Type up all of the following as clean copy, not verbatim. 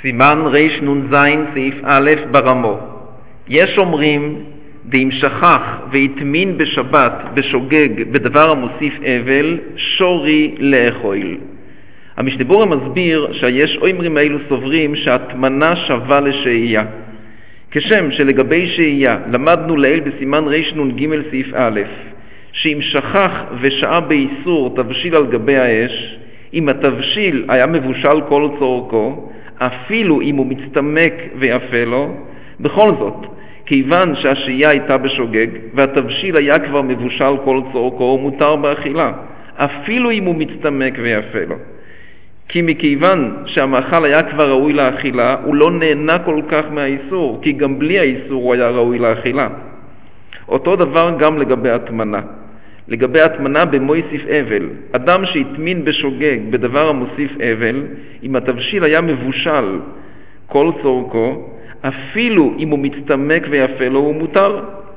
סימן רנ"ז סעיף א' ברמו. יש אומרים דאם שכח והתמין בשבת בשוגג בדבר המוסיף אבל שורי לאכול. המשנה ברורה מסביר שיש אומרים האלו סוברים שהתמנה שווה לשהייה. כשם שלגבי שהייה למדנו לעיל בסימן רנ"ג סעיף א' שאם שכח ושעה באיסור תבשיל על גבי האש, אם התבשיל היה מבושל כל צורכו, אפילו אם הוא מצטמק ויפה לו, בכל זאת, כיוון שהשהייה הייתה בשוגג והתבשיל היה כבר מבושל כל צורכו, הוא מותר באכילה, אפילו אם הוא מצטמק ויפה לו. כי מכיוון שהמאכל היה כבר ראוי לאכילה, הוא לא נהנה כל כך מהאיסור, כי גם בלי האיסור הוא היה ראוי לאכילה. אותו דבר גם לגבי התמנה. לגבי התמנה במוסיף אבל, אדם שהתמין בשוגג בדבר המוסיף אבל, אם התבשיל היה מבושל כל צורכו, אפילו אם הוא מצטמק ויפה לו, הוא מותר.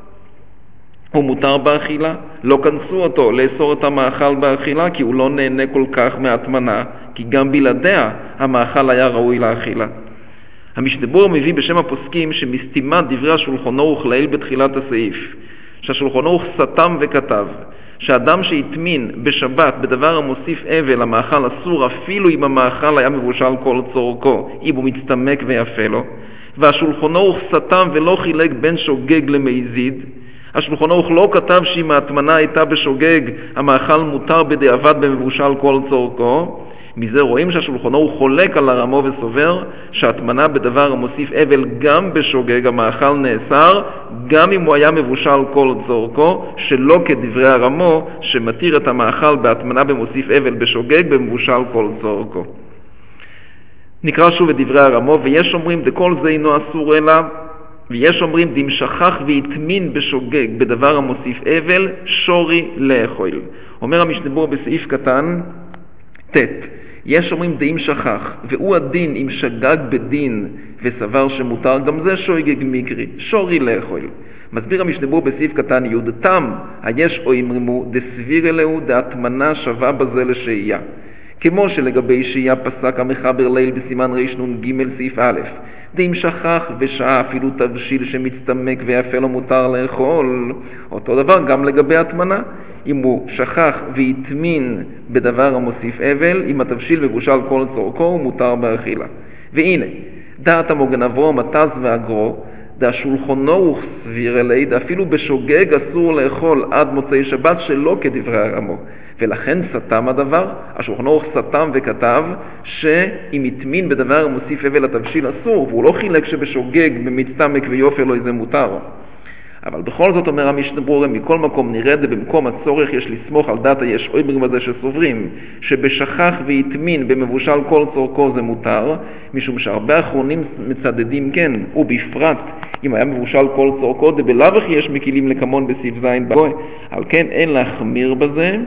הוא מותר באכילה. לא כנסו אותו לאסור את המאכל באכילה, כי הוא לא נהנה כל כך מהתמנה, כי גם בלעדיה המאכל היה ראוי לאכילה. המשנה ברורה מביא בשם הפוסקים שמסתימת דברי השולחן ערוך לעיל בתחילת הסעיף, שהשולחן ערוך סתם וכתב שאדם שהתמין בשבת בדבר המוסיף אבל המאכל אסור אפילו אם המאכל היה מבושל כל צורכו, אם הוא מצטמק ויפה לו, והשולחן ערוך סתם ולא חילק בין שוגג למזיד. השולחן ערוך לא כתב שאם ההתמנה הייתה בשוגג המאכל מותר בדיעבד במבושל כל צורכו. מזה רואים שהשולחן ערוך חולק על הרמו וסובר שההתמנה בדבר המוסיף אבל גם בשוגג המאכל נאסר גם אם הוא היה מבושל כל צורכו, שלא כדברי הרמו שמתיר את המאכל בהתמנה במוסיף אבל בשוגג במבושל כל צורכו. נקרא שוב את דברי הרמו. ויש אומרים דכל זה אינו אסור אלא, ויש אומרים דאם שכח והתמין בשוגג בדבר המוסיף אבל שורי לאכול. אומר המשנה ברורה בסעיף קטן ט', יש אומרים דאם שכח והוא הדין אם שגג בדין וסבר שמותר, גם זה שוגג מקרי, שורי לאכול. מסביר המשנה ברורה בסעיף קטן י', תם היש אומרימו דסביר אלוהו דהתמנה שווה בזה לשהייה, כמו שלגבי שהייה פסק המחבר ליל בסימן רנ"ג סעיף א', דאם שכח ושעה אפילו תבשיל שמצטמק ויפה לו מותר לאכול. אותו דבר גם לגבי התמנה, אם הוא שכח והתמין בדבר המוסיף אבל, אם התבשיל מבושל כל צורכו, הוא מותר באכילה. והנה, דעת המוגן אברהם, התז והגרו, דהשולחן ערוך סביר אלי, דאפילו בשוגג אסור לאכול עד מוצאי שבת שלא כדברי הרמו. ולכן סתם הדבר, השולחן ערוך סתם וכתב שאם התמין בדבר המוסיף אבל התבשיל אסור, והוא לא חילק שבשוגג במצטמק ויופי לו איזה מותר. אבל בכל זאת אומר המשנה ברורה, מכל מקום נראה במקום הצורך יש לסמוך על דעת היש אומרים הזה שסוברים שבשכח והתמין במבושל כל צורכו זה מותר, משום שהרבה אחרונים מצדדים כן, ובפרט אם היה מבושל כל צורכו דבלאו הכי יש מקילים לקמון בסעיף ז' בגוי, על כן אין להחמיר בזה.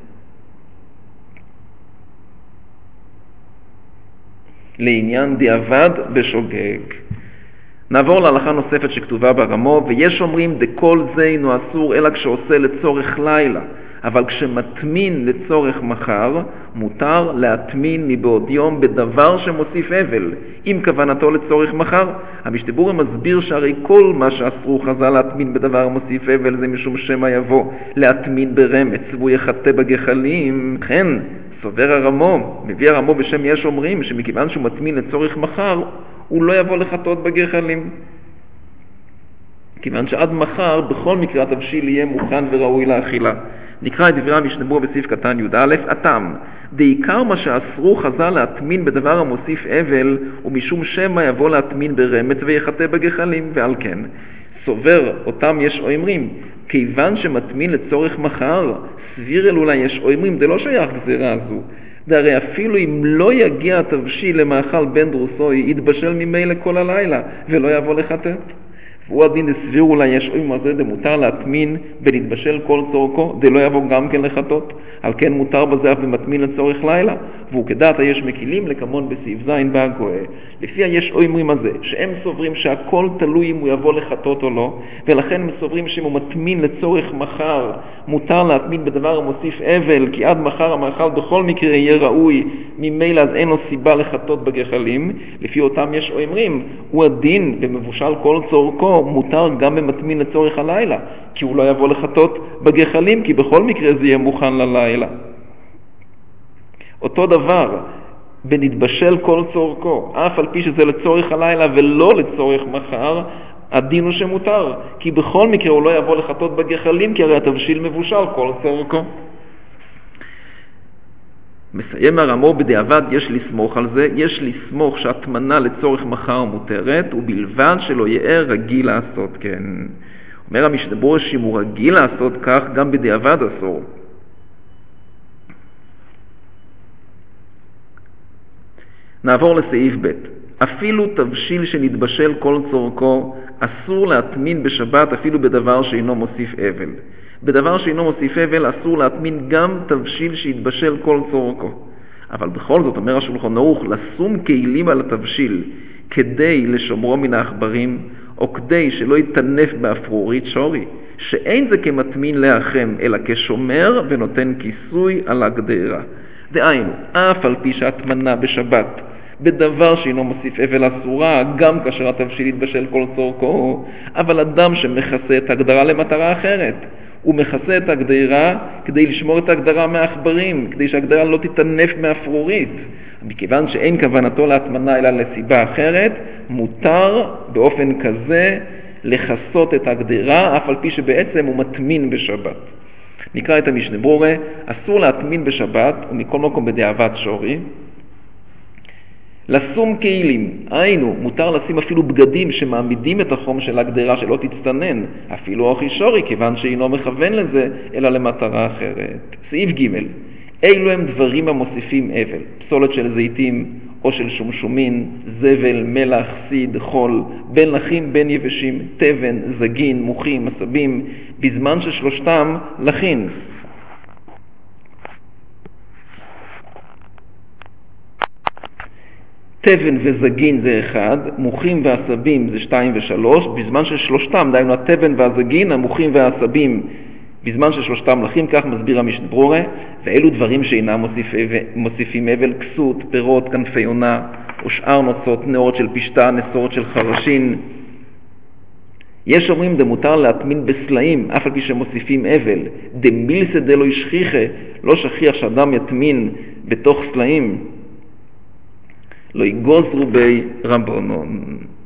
לעניין דיעבד בשוגג. נעבור להלכה נוספת שכתובה ברמו. ויש אומרים דכל זה אינו אסור אלא כשעושה לצורך לילה, אבל כשמתמין לצורך מחר מותר להטמין מבעוד יום בדבר שמוסיף אבל, אם כוונתו לצורך מחר. המשנה ברורה מסביר שהרי כל מה שאסרו חז"ל להטמין בדבר מוסיף אבל זה משום שמא יבוא להטמין ברמץ והוא יחטא בגחלים. כן, סובר הרמו, מביא הרמו בשם יש אומרים שמכיוון שהוא מטמין לצורך מחר הוא לא יבוא לחטות בגחלים, כיוון שעד מחר בכל מקרה התבשיל יהיה מוכן וראוי לאכילה. נקרא את דברי המשנה ברורה בסעיף קטן י"א, הטעם דעיקר מה שאסרו חז"ל להטמין בדבר המוסיף אבל ומשום שמא יבוא להטמין ברמץ ויחטא בגחלים. ועל כן סובר אותם יש אומרים כיוון שמטמין לצורך מחר סביר אולי יש אומרים זה לא שייך גזירה הזו, והרי אפילו אם לא יגיע התבשיל למאכל בן דרוסוי יתבשל ממילא כל הלילה ולא יבוא לחטא. והוא הדין הסבירו לה יש אוי מזה דמותר להטמין ולהתבשל כל צורכו דלא יבוא גם כן לחטות, על כן מותר בזה אף במטמין לצורך לילה, והוא כדעת היש מקילים לכמון בסעיף זין בהגואה. לפי היש אומרים הזה שהם סוברים שהכל תלוי אם הוא יבוא לחטות או לא, ולכן הם סוברים שאם הוא מטמין לצורך מחר מותר להטמין בדבר המוסיף אבל, כי עד מחר המאכל בכל מקרה יהיה ראוי, ממילא אז אין לו סיבה לחטות בגחלים. לפי אותם יש אומרים הוא הדין במבושל כל צורכו מותר גם במטמין לצורך הלילה, כי הוא לא יבוא לחטות בגחלים, כי בכל מקרה זה יהיה מוכן ללילה. אותו דבר בנתבשל כל צורכו, אף על פי שזה לצורך הלילה ולא לצורך מחר, הדין הוא שמותר, כי בכל מקרה הוא לא יבוא לחטות בגחלים, כי הרי התבשיל מבושל כל צורכו. מסיים הרמור בדיעבד, יש לסמוך על זה, יש לסמוך שהתמנה לצורך מחר מותרת, ובלבד שלא יהיה רגיל לעשות כן. אומר המשנה ברורה שאם הוא רגיל לעשות כך, גם בדיעבד אסור. נעבור לסעיף ב'. אפילו תבשיל שנתבשל כל צורכו, אסור להטמין בשבת אפילו בדבר שאינו מוסיף אבל. בדבר שאינו מוסיף אבל אסור להטמין גם תבשיל שהתבשל כל צורכו. אבל בכל זאת אומר השולחן ערוך לשום כלים על התבשיל כדי לשומרו מן העכברים, או כדי שלא יתנף באפרורית שורי, שאין זה כמטמין לאחם אלא כשומר ונותן כיסוי על הגדרה. דהיינו, אף על פי שהטמנה בשבת בדבר שאינו מוסיף אבל אסורה, גם כאשר התבשיל יתבשל כל צורכו, אבל אדם שמכסה את הגדרה למטרה אחרת, הוא מכסה את הגדרה כדי לשמור את הגדרה מהעכברים, כדי שהגדרה לא תתנף מאפרורית. מכיוון שאין כוונתו להטמנה אלא לסיבה אחרת, מותר באופן כזה לחסות את הגדרה, אף על פי שבעצם הוא מטמין בשבת. נקרא את המשנה ברורה, אסור להטמין בשבת, ומכל מקום בדיעבד שורי. לשום כלים, היינו, מותר לשים אפילו בגדים שמעמידים את החום של הגדרה שלא תצטנן, אפילו אוכי שורי, כיוון שאינו מכוון לזה, אלא למטרה אחרת. סעיף ג' אילו הם דברים המוסיפים אבל, פסולת של זיתים או של שומשומין, זבל, מלח, סיד, חול, בין לחים בין יבשים, תבן, זגין, מוחים, עשבים, בזמן ששלושתם לחין. תבן וזגין זה 1, מוחים ועשבים זה 2 ו3, בזמן ששלושתם, דהיינו התבן והזגין, המוחים והעשבים, בזמן ששלושתם לחים, כך מסביר המשנה ברורה, ואלו דברים שאינם מוסיפים אבל, כסות, פירות, כנפי עונה, ושאר נוצות, נאות של פשטה, נסורת של חרשין. יש אומרים דמותר להטמין בסלעים, אף על פי שמוסיפים אבל, דמילסא דלא ישכיחא, לא שכיח שאדם יטמין בתוך סלעים, לא יגוזרו בי רבנן.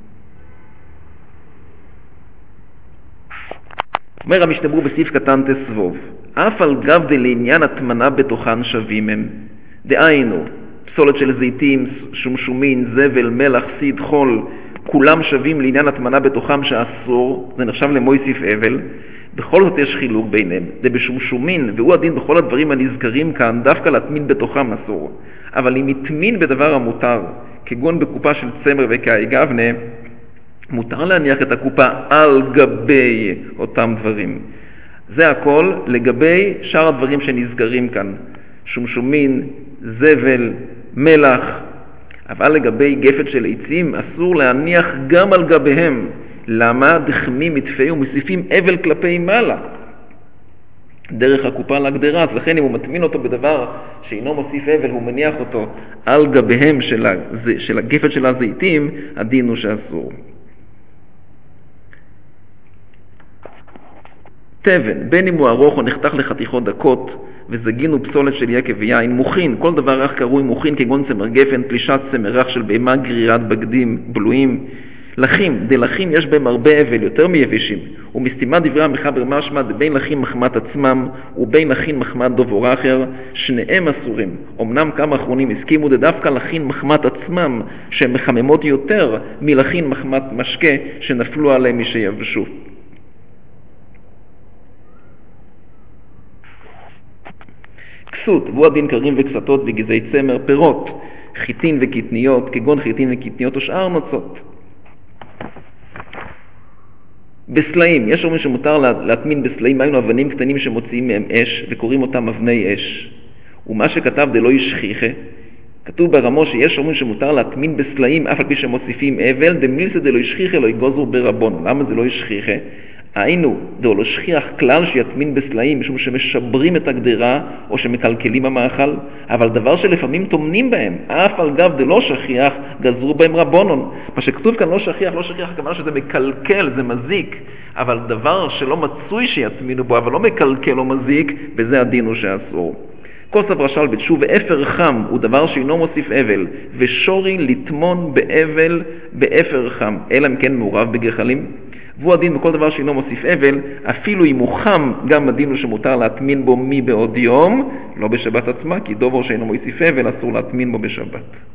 אומר המשנה ברורה בסעיף קטן תסבוב, אף על גב דלעניין הטמנה בתוכן שווים הם, דהיינו פסולת של זיתים, שומשומין, זבל, מלח, סיד, חול, כולם שווים לעניין הטמנה בתוכם שאסור, זה נחשב למויסיף אבל. בכל זאת יש חילוק ביניהם, זה בשומשומין, והוא הדין בכל הדברים הנזכרים כאן, דווקא להטמין בתוכם אסור. אבל אם יטמין בדבר המותר, כגון בקופה של צמר וקאי גבנה, מותר להניח את הקופה על גבי אותם דברים. זה הכל לגבי שאר הדברים שנזכרים כאן, שומשומין, זבל, מלח. אבל לגבי גפת של עצים אסור להניח גם על גביהם. למה? דחמים מתפי ומוסיפים אבל כלפי מעלה דרך הקופה להגדרה, אז לכן אם הוא מטמין אותו בדבר שאינו מוסיף אבל, הוא מניח אותו על גביהם של הגפת של הזיתים, הדין הוא שאסור. תבן, בין אם הוא ארוך או נחתך לחתיכות דקות, וזגין ופסולת של יקב ויין, מוכין, כל דבר רך קרוי מוכין, כגון צמר גפן, פלישת צמר רך של בהמה, גרירת בגדים בלויים. לחים, דלחים יש בהם הרבה אבל, יותר מיבשים, ומסתימת דברי המחבר משמע בין לחים מחמת עצמם ובין לחין מחמת דובור אחר, שניהם אסורים. אמנם כמה אחרונים הסכימו דווקא לחין מחמת עצמם, שהן מחממות יותר מלחין מחמת משקה שנפלו עליהם משיבשו. כסות, והוא הדין קרים וקסתות וגזעי צמר, פירות, חיטין וקטניות, כגון חיטין וקטניות או שאר נוצות. בסלעים, יש אומרים שמותר להטמין בסלעים, היינו אבנים קטנים שמוציאים מהם אש וקוראים אותם אבני אש. ומה שכתב דלא ישכיחה, כתוב ברמו שיש אומרים שמותר להטמין בסלעים אף על פי שמוסיפים אבל, דמילסא דלא ישכיחה לא יגוזרו ברבון. למה זה לא ישכיחה? היינו דלא שכיח כלל שיטמין בסלעים משום שמשברים את הגדרה או שמקלקלים המאכל, אבל דבר שלפעמים טומנים בהם אף על גב דלא שכיח גזרו בהם רבונון. מה שכתוב כאן לא שכיח, לא שכיח הכוונה שזה מקלקל, זה מזיק, אבל דבר שלא מצוי שיטמינו בו אבל לא מקלקל או מזיק, בזה הדין הוא שאסור. כוסף רשל בתשוב, אפר חם הוא דבר שאינו מוסיף אבל, ושורי לטמון באבל באפר חם, אלא אם כן מעורב בגחלים. והוא הדין בכל דבר שאינו מוסיף אבל, אפילו אם הוא חם, גם הדין הוא שמותר להטמין בו מבעוד יום, לא בשבת עצמה, כי דובר שאינו מוסיף אבל אסור להטמין בו בשבת.